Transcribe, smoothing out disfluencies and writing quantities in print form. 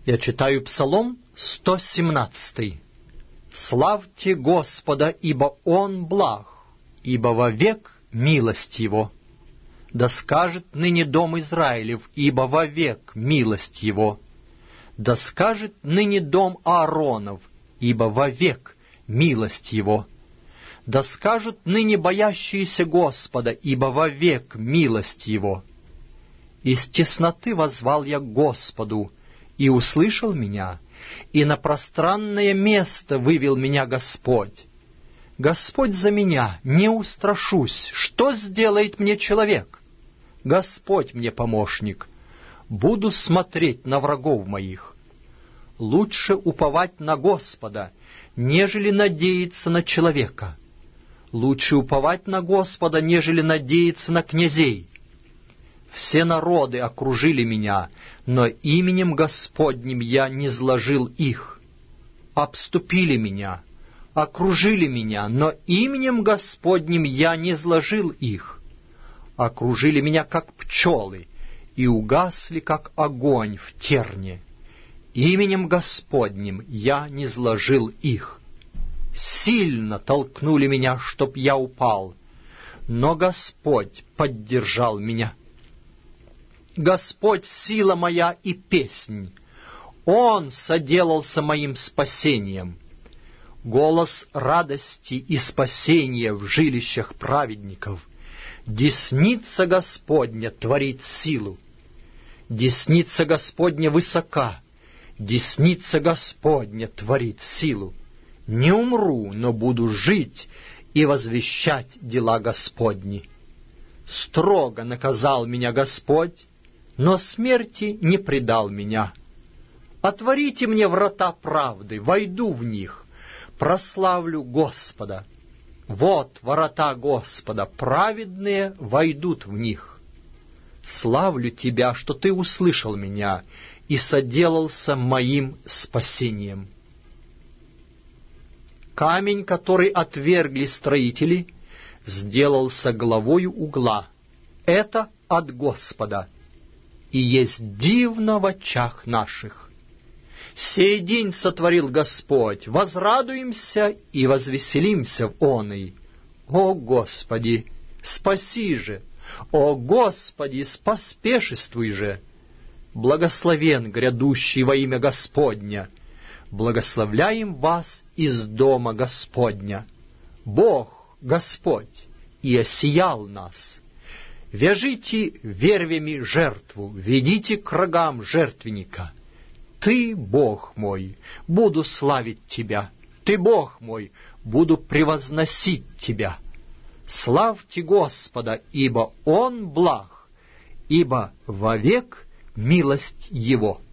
Я читаю Псалом 117. «Славьте Господа, ибо Он благ, ибо вовек милость Его. Да скажет ныне дом Израилев, ибо вовек милость Его. Да скажет ныне дом Ааронов, ибо вовек милость Его. Да скажут ныне боящиеся Господа, ибо вовек милость Его. Из тесноты воззвал я к Господу, и услышал меня, и на пространное место вывел меня Господь. Господь за меня, не устрашусь, что сделает мне человек? Господь мне помощник, буду смотреть на врагов моих. Лучше уповать на Господа, нежели надеяться на человека. Лучше уповать на Господа, нежели надеяться на князей. Все народы окружили меня, но именем Господним я не зложил их. Обступили меня, окружили меня, но именем Господним я не зложил их. Окружили меня, как пчелы, и угасли, как огонь в терне. Именем Господним я не зложил их. Сильно толкнули меня, чтоб я упал, но Господь поддержал меня. Господь — сила моя и песнь, Он соделался моим спасением. Голос радости и спасения в жилищах праведников. Десница Господня творит силу. Десница Господня высока, десница Господня творит силу. Не умру, но буду жить и возвещать дела Господни. Строго наказал меня Господь, но смерти не предал меня. Отворите мне врата правды, войду в них, прославлю Господа. Вот врата Господа, праведные войдут в них. Славлю Тебя, что Ты услышал меня и соделался моим спасением. Камень, который отвергли строители, сделался главою угла. Это от Господа, и есть дивно в очах наших. Сей день сотворил Господь, возрадуемся и возвеселимся в оный. О Господи, спаси же! О Господи, поспешествуй же! Благословен грядущий во имя Господня! Благословляем вас из дома Господня! Бог, Господь, и осиял нас. Вяжите вервями жертву, ведите к рогам жертвенника. Ты, Бог мой, буду славить Тебя. Ты, Бог мой, буду превозносить Тебя. Славьте Господа, ибо Он благ, ибо вовек милость Его.